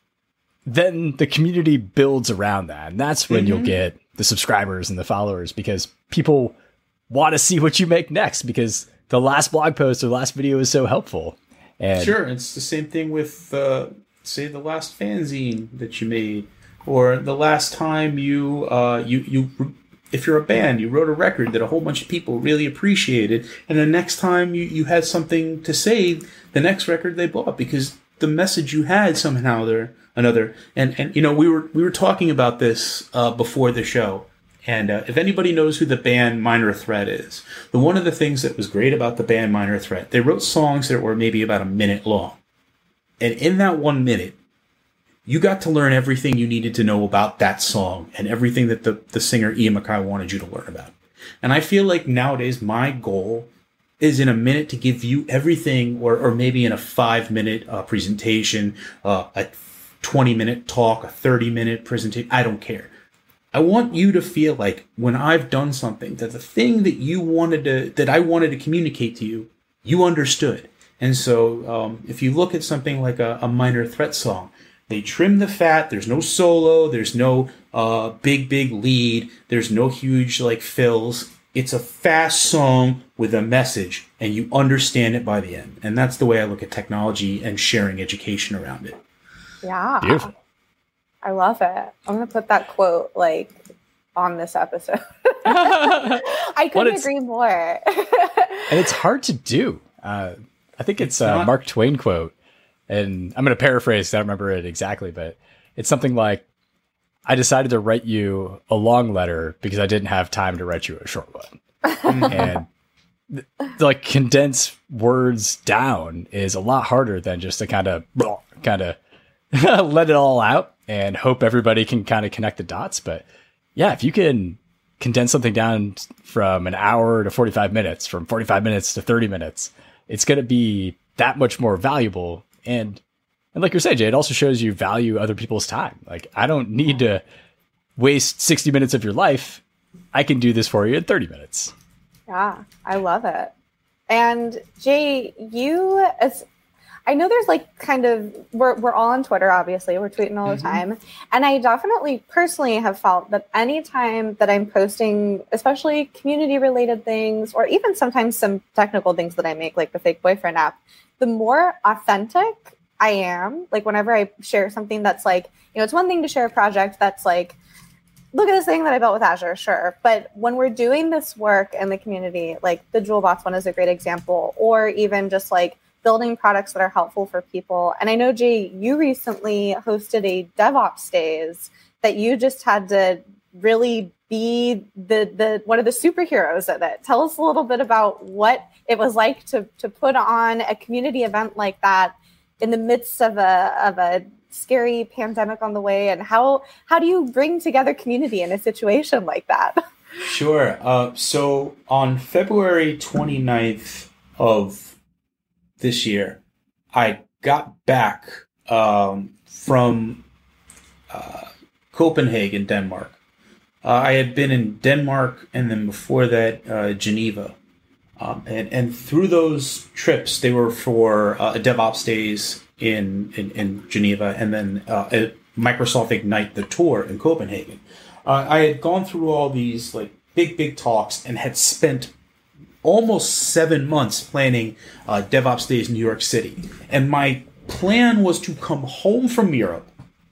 Then the community builds around that. And that's when mm-hmm. you'll get the subscribers and the followers, because people want to see what you make next, because the last blog post or the last video is so helpful. And sure, it's the same thing with, uh, say, the last fanzine that you made, or the last time you, uh, you, you, if you're a band, you wrote a record that a whole bunch of people really appreciated, and the next time you, you had something to say, the next record they bought, because the message you had somehow or another. And, and you know, we were we were talking about this uh, before the show. And uh, if anybody knows who the band Minor Threat is, the one of the things that was great about the band Minor Threat, they wrote songs that were maybe about a minute long. And in that one minute, you got to learn everything you needed to know about that song and everything that the, the singer Ian MacKaye wanted you to learn about. And I feel like nowadays my goal is in a minute to give you everything, or, or maybe in a five-minute uh, presentation, uh, a twenty-minute talk, a thirty-minute presentation. I don't care. I want you to feel like when I've done something, that the thing that you wanted to, that I wanted to communicate to you, you understood. And so um, if you look at something like a, a Minor Threat song, they trim the fat. There's no solo. There's no uh, big, big lead. There's no huge like fills. It's a fast song with a message, and you understand it by the end. And that's the way I look at technology and sharing education around it. Yeah. Beautiful. I love it. I'm going to put that quote like on this episode. I couldn't agree more. And it's hard to do. Uh, I think it's, it's a Mark Twain quote, and I'm going to paraphrase. I don't remember it exactly, but it's something like, I decided to write you a long letter because I didn't have time to write you a short one. And th- like condense words down is a lot harder than just to kind of kind of let it all out and hope everybody can kind of connect the dots. But yeah, if you can condense something down from an hour to forty-five minutes, from forty-five minutes to thirty minutes, it's going to be that much more valuable. And And like you're saying, Jay, it also shows you value other people's time. Like, I don't need to waste sixty minutes of your life. I can do this for you in thirty minutes. Yeah, I love it. And Jay, you, as I know there's like kind of, we're, we're all on Twitter, obviously. We're tweeting all the mm-hmm. time. And I definitely personally have felt that anytime that I'm posting, especially community related things, or even sometimes some technical things that I make, like the Fake Boyfriend app, the more authentic I am, like whenever I share something that's like, you know, it's one thing to share a project that's like, look at this thing that I built with Azure, sure. But when we're doing this work in the community, like the Jewelbox one is a great example, or even just like building products that are helpful for people. And I know, Jay, you recently hosted a DevOps days that you just had to really be the the one of the superheroes of it. Tell us a little bit about what it was like to to put on a community event like that in the midst of a of a scary pandemic on the way, and how how do you bring together community in a situation like that? Sure. Uh, so on February twenty-ninth of this year, I got back um, from uh, Copenhagen, Denmark. Uh, I had been in Denmark, and then before that, uh, Geneva. Um, and, and through those trips, they were for uh, DevOps days in, in, in Geneva, and then uh, a Microsoft Ignite, the tour in Copenhagen. Uh, I had gone through all these like big, big talks and had spent almost seven months planning uh, DevOps days in New York City. And my plan was to come home from Europe,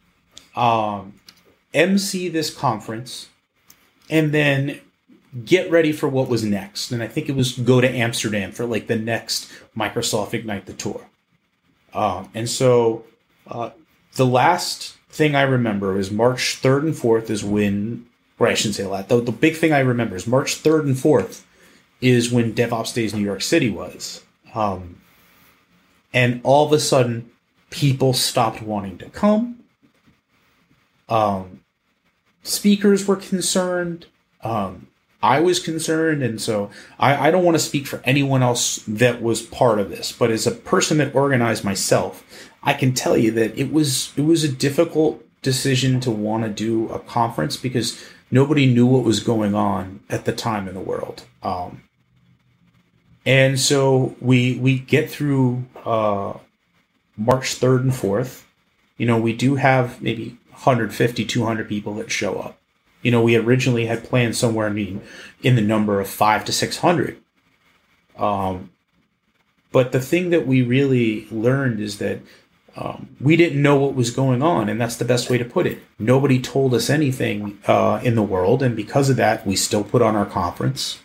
um, M C this conference, and then get ready for what was next. And I think it was go to Amsterdam for like the next Microsoft Ignite the tour. Um, and so uh, the last thing I remember is March third and fourth is when, or I shouldn't say that. The, the big thing I remember is March third and fourth is when DevOps Days New York City was. Um, and all of a sudden, people stopped wanting to come. Um, speakers were concerned. Um, I was concerned, and so I, I don't want to speak for anyone else that was part of this, but as a person that organized myself, I can tell you that it was it was a difficult decision to want to do a conference because nobody knew what was going on at the time in the world. Um, and so we we get through uh, March third and fourth. You know, we do have maybe one hundred fifty, two hundred people that show up. You know, we originally had planned somewhere in, in the number of five to six hundred. Um, but the thing that we really learned is that um, we didn't know what was going on, and that's the best way to put it. Nobody told us anything uh, in the world, and because of that, we still put on our conference.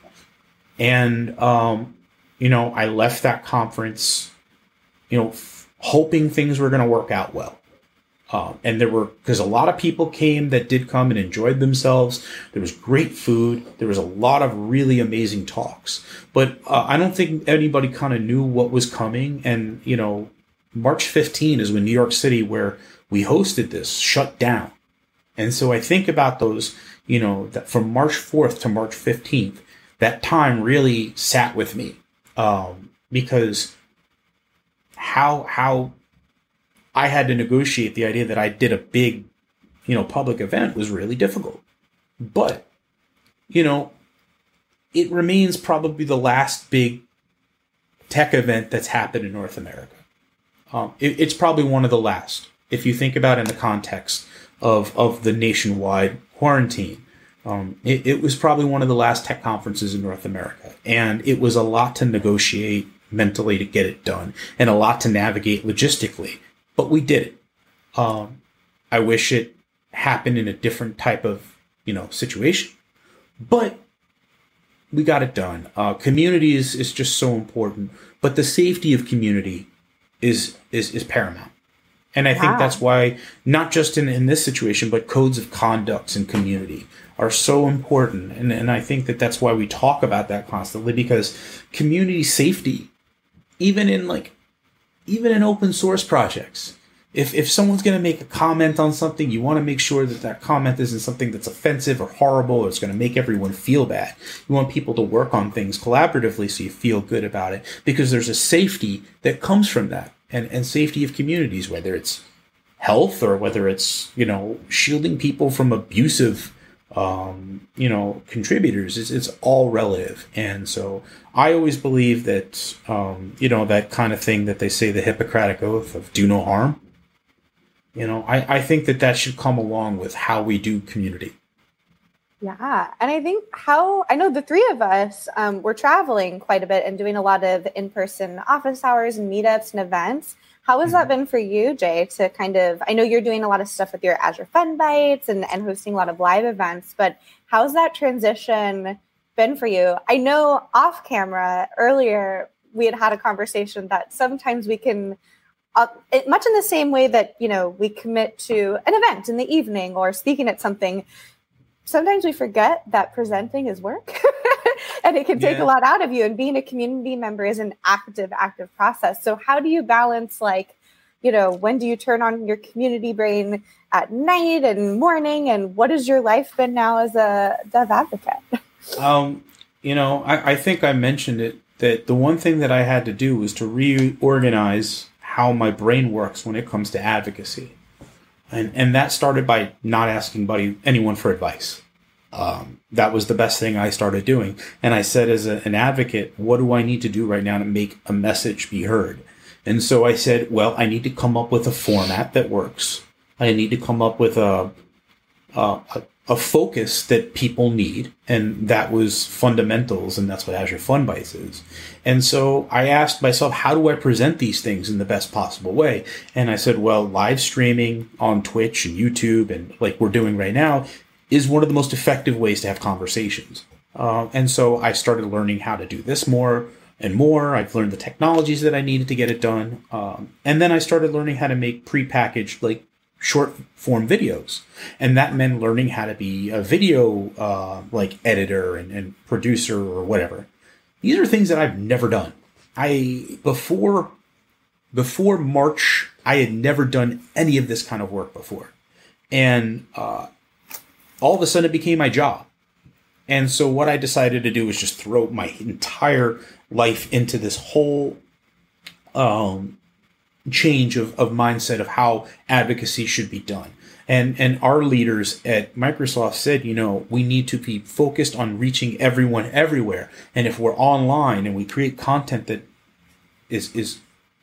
And, um, you know, I left that conference, you know, f- hoping things were going to work out well. Um, and there were, because a lot of people came that did come and enjoyed themselves. There was great food. There was a lot of really amazing talks. But uh, I don't think anybody kind of knew what was coming. And, you know, March fifteenth is when New York City, where we hosted this, shut down. And so I think about those, you know, that from March fourth to March fifteenth, that time really sat with me um, because how, how, I had to negotiate the idea that I did a big, you know, public event was really difficult. But, you know, it remains probably the last big tech event that's happened in North America. Um, it, it's probably one of the last, if you think about it in the context of, of the nationwide quarantine. Um, it, it was probably one of the last tech conferences in North America. And it was a lot to negotiate mentally to get it done and a lot to navigate logistically. But we did it. Um, I wish it happened in a different type of, you know, situation. But we got it done. Uh, community is, is just so important. But the safety of community is is, is paramount. And I wow. think that's why, not just in, in this situation, but codes of conduct in community are so important. And, and I think that that's why we talk about that constantly, because community safety, even in like, even in open source projects, if if someone's going to make a comment on something, you want to make sure that that comment isn't something that's offensive or horrible or it's going to make everyone feel bad. You want people to work on things collaboratively so you feel good about it, because there's a safety that comes from that, and, and safety of communities, whether it's health or whether it's, you know, shielding people from abusive Um, you know, contributors. It's, it's all relative. And so I always believe that, um, you know, that kind of thing that they say, the Hippocratic Oath of do no harm. You know, I, I think that that should come along with how we do community. Yeah. And I think how, I know the three of us, um, we're traveling quite a bit and doing a lot of in-person office hours and meetups and events. How has that been for you, Jay, to kind of, I know you're doing a lot of stuff with your Azure Fun Bites and, and hosting a lot of live events, but how's that transition been for you? I know off camera earlier, we had had a conversation that sometimes we can, uh, it, much in the same way that, you know, we commit to an event in the evening or speaking at something, sometimes we forget that presenting is work and it can take yeah. a lot out of you. And being a community member is an active, active process. So how do you balance, like, you know, when do you turn on your community brain at night and morning? And what has your life been now as a dev advocate? Um, you know, I, I think I mentioned it, that the one thing that I had to do was to reorganize how my brain works when it comes to advocacy. And and that started by not asking buddy, anyone for advice. Um, that was the best thing I started doing. And I said, as a, an advocate, what do I need to do right now to make a message be heard? And so I said, well, I need to come up with a format that works. I need to come up with a, a, a focus that people need. And that was fundamentals. And that's what Azure Fun Bites is. And so I asked myself, how do I present these things in the best possible way? And I said, well, live streaming on Twitch and YouTube, and like we're doing right now, is one of the most effective ways to have conversations. Uh, and so I started learning how to do this more and more. I've learned the technologies that I needed to get it done. Um, and then I started learning how to make prepackaged, like, short form videos. And that meant learning how to be a video, uh, like editor and, and producer or whatever. These are things that I've never done. I, before, before March, I had never done any of this kind of work before. And, uh, all of a sudden it became my job. And so what I decided to do was just throw my entire life into this whole um, change of, of mindset of how advocacy should be done. And and our leaders at Microsoft said, you know, we need to be focused on reaching everyone everywhere. And if we're online and we create content that is is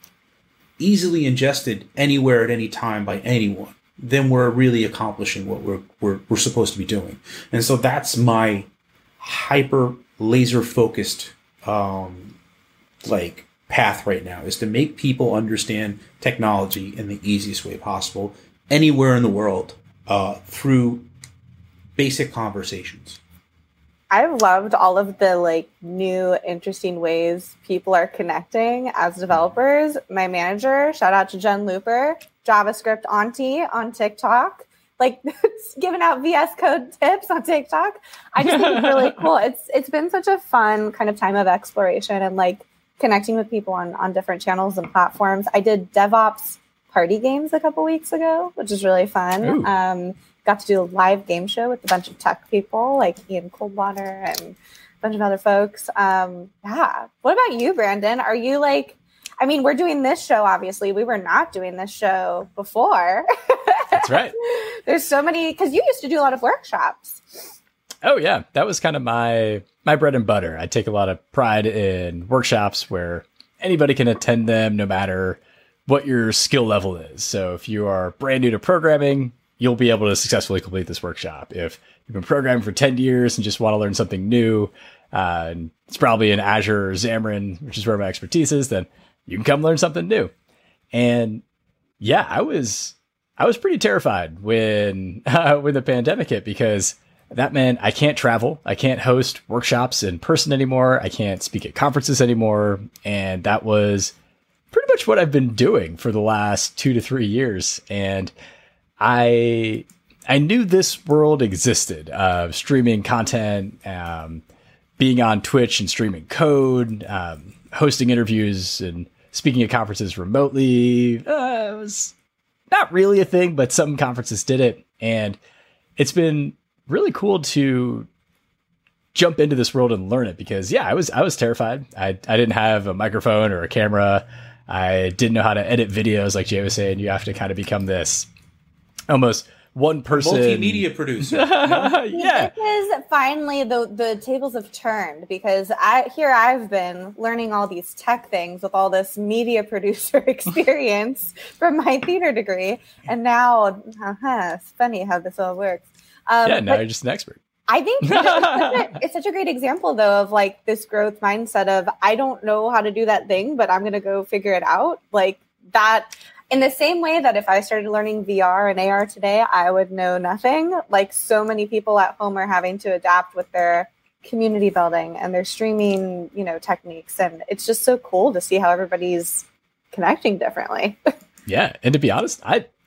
easily ingested anywhere at any time by anyone, then we're really accomplishing what we're, we're we're supposed to be doing. And so that's my hyper laser focused um, like path right now, is to make people understand technology in the easiest way possible anywhere in the world uh, through basic conversations. I've loved all of the like new interesting ways people are connecting as developers. My manager, shout out to Jen Looper, JavaScript auntie on TikTok, like giving out V S Code tips on TikTok. I just think it's really cool. It's it's been such a fun kind of time of exploration and like connecting with people on, on different channels and platforms. I did DevOps party games a couple weeks ago, which is really fun. Um, got to do a live game show with a bunch of tech people like Ian Coldwater and a bunch of other folks. Um, yeah. What about you, Brandon? Are you like, I mean, we're doing this show, obviously. We were not doing this show before. That's right. There's so many, because you used to do a lot of workshops. Oh, yeah. That was kind of my my bread and butter. I take a lot of pride in workshops where anybody can attend them no matter what your skill level is. So if you are brand new to programming, you'll be able to successfully complete this workshop. If you've been programming for ten years and just want to learn something new, uh, and it's probably in Azure or Xamarin, which is where my expertise is, then you can come learn something new. And yeah, I was I was pretty terrified when uh, when the pandemic hit, because that meant I can't travel. I can't host workshops in person anymore. I can't speak at conferences anymore. And that was pretty much what I've been doing for the last two to three years. And I I knew this world existed of streaming content, um, being on Twitch and streaming code, um, hosting interviews and speaking at conferences remotely. Uh, it was not really a thing, but some conferences did it. And it's been really cool to jump into this world and learn it, because yeah, I was I was terrified. I I didn't have a microphone or a camera. I didn't know how to edit videos, like Jay was saying. You have to kind of become this almost one person multimedia producer. You know? Yeah, because finally the the tables have turned, because I here I've been learning all these tech things with all this media producer experience from my theater degree, and now uh-huh, it's funny how this all works. Um, yeah, now you're just an expert. I think it's such, a, it's such a great example, though, of like this growth mindset of I don't know how to do that thing, but I'm going to go figure it out. Like that, in the same way that if I started learning V R and A R today, I would know nothing. Like so many people at home are having to adapt with their community building and their streaming, you know, techniques. And it's just so cool to see how everybody's connecting differently. Yeah. And to be honest, I,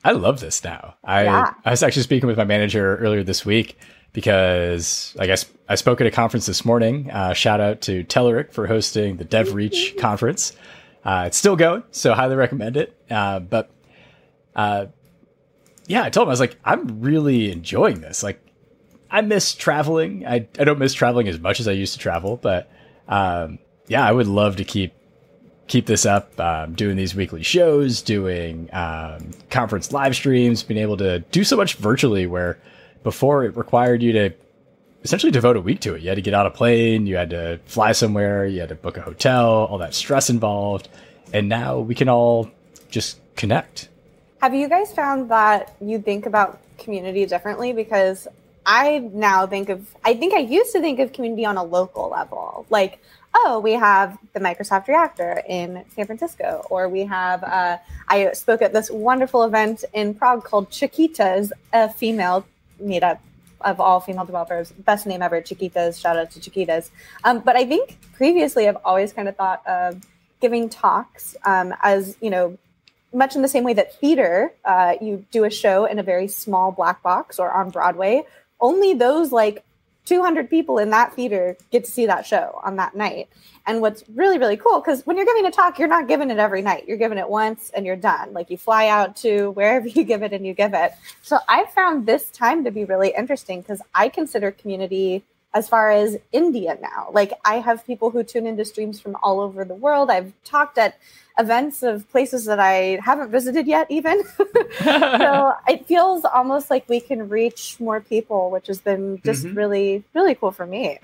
I love this now. I Yeah. I was actually speaking with my manager earlier this week because I guess I spoke at a conference this morning. Uh, shout out to Telerik for hosting the DevReach conference. Uh, it's still going, so highly recommend it. Uh, but uh, yeah, I told him, I was like, I'm really enjoying this. Like, I miss traveling. I, I don't miss traveling as much as I used to travel, but um, yeah, I would love to keep keep this up, um, doing these weekly shows, doing um, conference live streams, being able to do so much virtually where before it required you to essentially devote a week to it. You had to get on a plane, you had to fly somewhere, you had to book a hotel, all that stress involved. And now we can all just connect. Have you guys found that you think about community differently? Because I now think of, I think I used to think of community on a local level. Like, oh, we have the Microsoft Reactor in San Francisco, or we have, uh, I spoke at this wonderful event in Prague called Chiquitas, a female meetup of all female developers. Best name ever, Chiquitas. Shout out to Chiquitas. Um, but I think previously I've always kind of thought of giving talks um, as, you know, much in the same way that theater, uh, you do a show in a very small black box or on Broadway. Only those like two hundred people in that theater get to see that show on that night. And what's really, really cool, because when you're giving a talk, you're not giving it every night. You're giving it once and you're done. Like you fly out to wherever you give it and you give it. So I found this time to be really interesting because I consider community as far as India now. Like I have people who tune into streams from all over the world. I've talked at events of places that I haven't visited yet even. So it feels almost like we can reach more people, which has been just mm-hmm. really, really cool for me.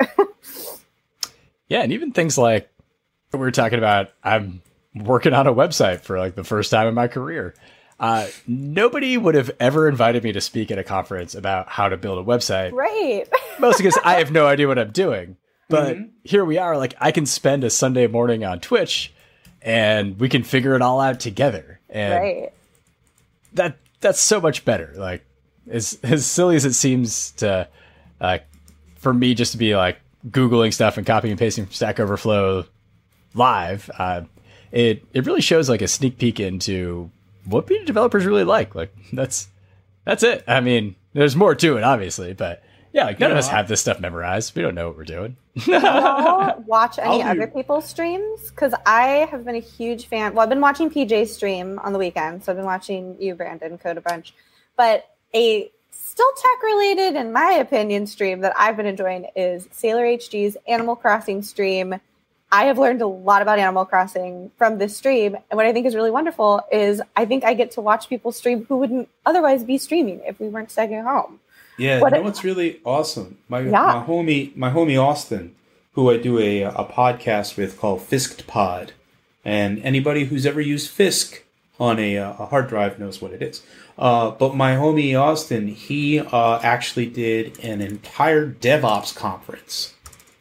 Yeah, and even things like we were talking about, I'm working on a website for like the first time in my career. Uh, nobody would have ever invited me to speak at a conference about how to build a website. Right. Mostly because I have no idea what I'm doing. But mm-hmm. here we are, like I can spend a Sunday morning on Twitch and we can figure it all out together. And right. that that's so much better. Like as as silly as it seems to uh, for me just to be like Googling stuff and copying and pasting from Stack Overflow live, uh, it it really shows like a sneak peek into what being developers really like. Like that's that's it. I mean, there's more to it, obviously, but yeah, like none you of know, us have this stuff memorized. We don't know what we're doing. I'll watch any I'll other do... people's streams because I have been a huge fan. Well, I've been watching P J's stream on the weekend, so I've been watching you, Brandon, Code a bunch. But a still tech related, in my opinion, stream that I've been enjoying is Sailor H G's Animal Crossing stream. I have learned a lot about Animal Crossing from this stream. And what I think is really wonderful is I think I get to watch people stream who wouldn't otherwise be streaming if we weren't staying at home. Yeah, what you know it, what's really awesome? My yeah. my homie my homie Austin, who I do a a podcast with called Fisked Pod. And anybody who's ever used Fisk on a, a hard drive knows what it is. Uh, but my homie Austin, he uh, actually did an entire DevOps conference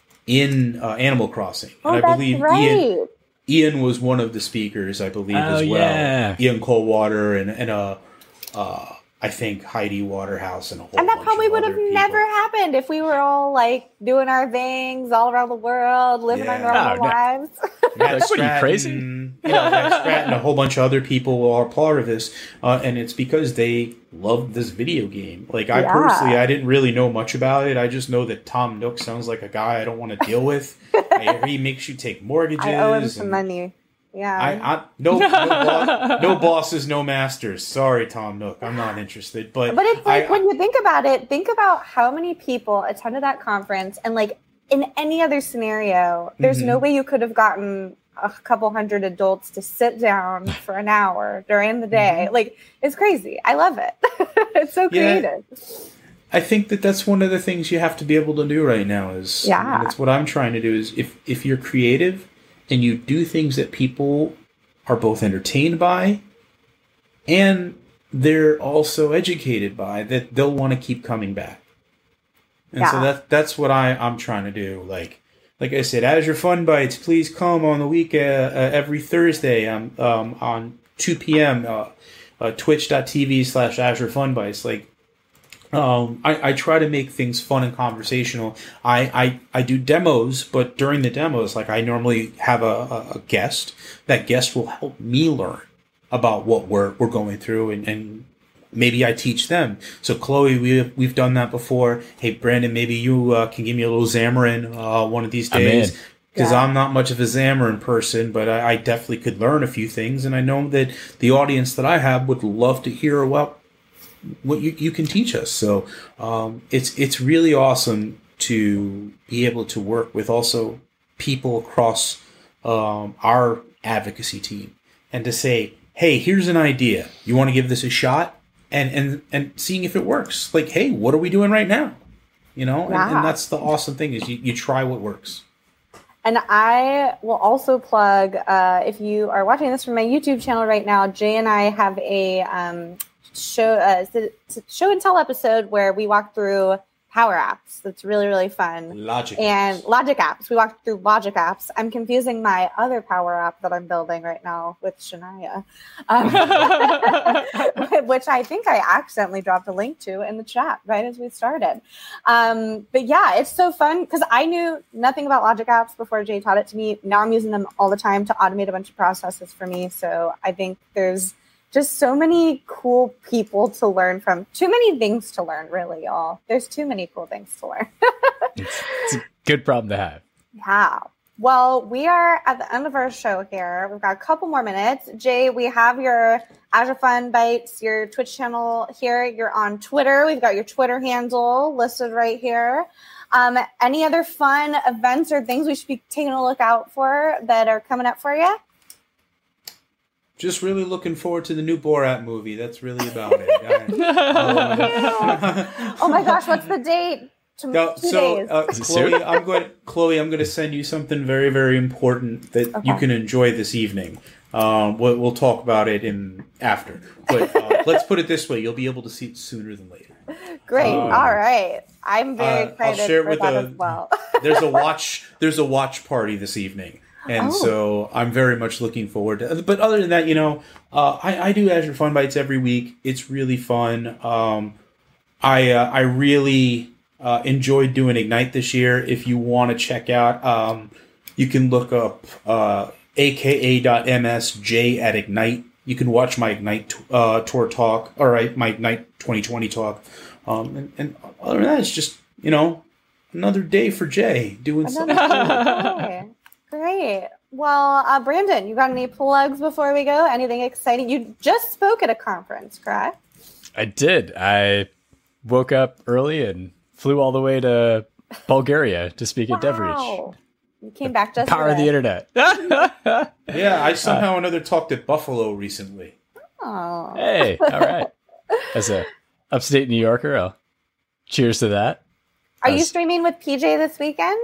in uh, Animal Crossing. Oh, and I that's believe right. Ian, Ian was one of the speakers, I believe, oh, as well. Yeah. Ian Coldwater and, and uh, uh, I think Heidi Waterhouse and a whole And that bunch probably of would other have people. never happened if we were all like doing our things all around the world, living Yeah. our normal Oh, no. lives. Matt Like, what are you, Stratton, crazy? You know, Matt Stratton and a whole bunch of other people are part of this, uh, and it's because they loved this video game. Like I Yeah. personally, I didn't really know much about it. I just know that Tom Nook sounds like a guy I don't want to deal with. I, he makes you take mortgages. I owe him some and money. Yeah. I, I no no, boss, no bosses, no masters. Sorry, Tom Nook, I'm not interested. But But it's like I, when you think about it, think about how many people attended that conference, and like in any other scenario, there's Mhm. no way you could have gotten a couple hundred adults to sit down for an hour during the day. Mhm. Like it's crazy. I love it. It's so Yeah. creative. I think that that's one of the things you have to be able to do right now. Is Yeah. and it's what I'm trying to do. Is if if you're creative and you do things that people are both entertained by and they're also educated by, that they'll want to keep coming back. And so Yeah. that that's what I I'm trying to do. Like like I said, Azure Fun Bites, please come on the week uh, uh, every Thursday um, um, on two p.m. Uh, uh, twitch.tv slash Azure Fun Bites. Like Um, I, I try to make things fun and conversational. I, I, I do demos, but during the demos, like I normally have a, a, a guest. That guest will help me learn about what we're we're going through and, and maybe I teach them. So Chloe, we we've done that before. Hey Brandon, maybe you uh, can give me a little Xamarin uh, one of these days. Because yeah. I'm not much of a Xamarin person, but I, I definitely could learn a few things, and I know that the audience that I have would love to hear about what you, you can teach us. So um, it's it's really awesome to be able to work with also people across um, our advocacy team, and to say, hey, here's an idea. You want to give this a shot, and and and seeing if it works. Like, hey, what are we doing right now? You know, yeah. and, and that's the awesome thing is you, you try what works. And I will also plug, uh, if you are watching this from my YouTube channel right now, Jay and I have a um, show uh, show and tell episode where we walk through Power Apps. That's really, really fun. Logic and apps. Logic Apps. We walked through Logic Apps. I'm confusing my other Power App that I'm building right now with Shania, um, which I think I accidentally dropped a link to in the chat right as we started. Um, but yeah, it's so fun because I knew nothing about Logic Apps before Jay taught it to me. Now I'm using them all the time to automate a bunch of processes for me. So I think there's just so many cool people to learn from. Too many things to learn, really, y'all. There's too many cool things to learn. it's, it's a good problem to have. Yeah. Well, we are at the end of our show here. We've got a couple more minutes. Jay, we have your Azure Fun Bites, your Twitch channel here. You're on Twitter. We've got your Twitter handle listed right here. Um, any other fun events or things we should be taking a look out for that are coming up for you? Just really looking forward to the new Borat movie. That's really about it. Oh my gosh, what's the date? Two, no, two so, days. Uh, Chloe, I'm going. Chloe, I'm going to send you something very, very important that okay. you can enjoy this evening. Um, we'll, we'll talk about it in after. But uh, let's put it this way: you'll be able to see it sooner than later. Great. Um, All right. I'm very uh, excited I'll share for with that a, as well. there's a watch. There's a watch party this evening. And oh. so I'm very much looking forward to it. But other than that, you know, uh, I, I do Azure Fun Bites every week. It's really fun. Um, I uh, I really uh, enjoyed doing Ignite this year. If you want to check out, um, you can look up uh, aka.msj at Ignite. You can watch my Ignite uh, tour talk, or right, my Ignite twenty twenty talk. Um, and, and other than that, it's just, you know, another day for Jay doing another something. Great. Well, uh, Brandon, you got any plugs before we go? Anything exciting? You just spoke at a conference, correct? I did. I woke up early and flew all the way to Bulgaria to speak wow. at DevReach. You came back just power of the internet. Yeah, I somehow or another talked at Buffalo recently. Oh. Hey, all right. As a upstate New Yorker, I'll cheers to that. Are Was, you streaming with P J this weekend?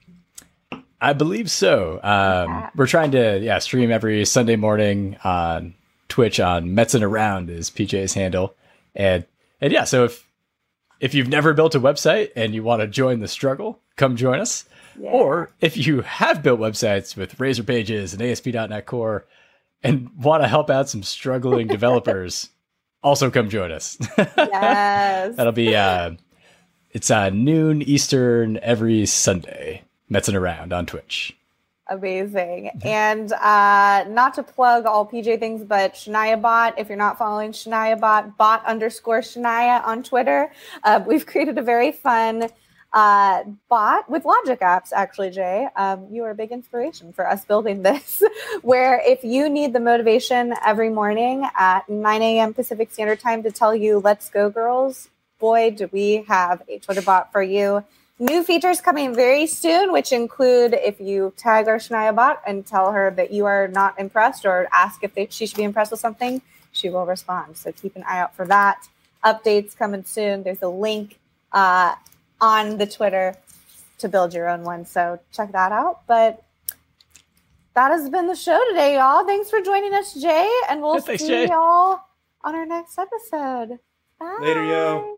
I believe so. Um, yeah. We're trying to yeah stream every Sunday morning on Twitch on Metzing Around is P J's handle. And and yeah, so if if you've never built a website and you want to join the struggle, come join us. Yeah. Or if you have built websites with Razor Pages and A S P dot NET Core and want to help out some struggling developers, also come join us. Yes. That'll be uh it's uh noon Eastern every Sunday. Metzing Around on Twitch. Amazing. And uh, not to plug all P J things, but Shania Bot, if you're not following Shania Bot, bot underscore Shania on Twitter. Uh, we've created a very fun uh, bot with Logic Apps, actually, Jay. Um, you are a big inspiration for us building this, where if you need the motivation every morning at nine a.m. Pacific Standard Time to tell you, let's go, girls, boy, do we have a Twitter bot for you. New features coming very soon, which include if you tag our Shania Bot and tell her that you are not impressed or ask if they, she should be impressed with something, she will respond. So keep an eye out for that. Updates coming soon. There's a link uh, on the Twitter to build your own one. So check that out. But that has been the show today, y'all. Thanks for joining us, Jay. And we'll yeah, thanks, see Jay. y'all on our next episode. Bye. Later, yo.